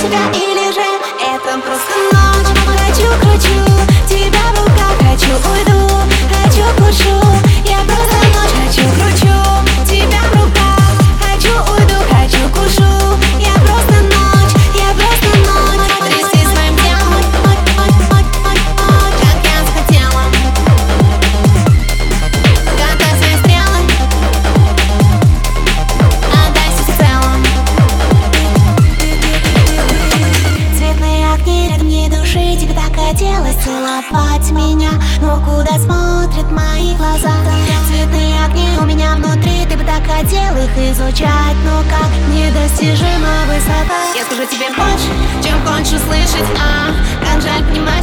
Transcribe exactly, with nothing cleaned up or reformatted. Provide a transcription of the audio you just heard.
тебя или же это просто ночь? Хочу, кручу тебя в руках, хочу, уйду, хочу, кушу. Я просто ночь, хочу, кручу тебя в руках, хочу, уйду, хочу, кушу. Я просто ночь, я просто ночь. Тряси своим телом, как я захотела. Катай свои стрелы, отдайся всецело. Цветные огни рядом не души, тебе так хотелось целовать меня. Но куда смотрят мои глаза? Цветные огни у меня внутри, ты бы так хотел их изучать. Но как недостижима высота. Я скажу тебе больше, чем хочешь услышать, а как жаль, понимать.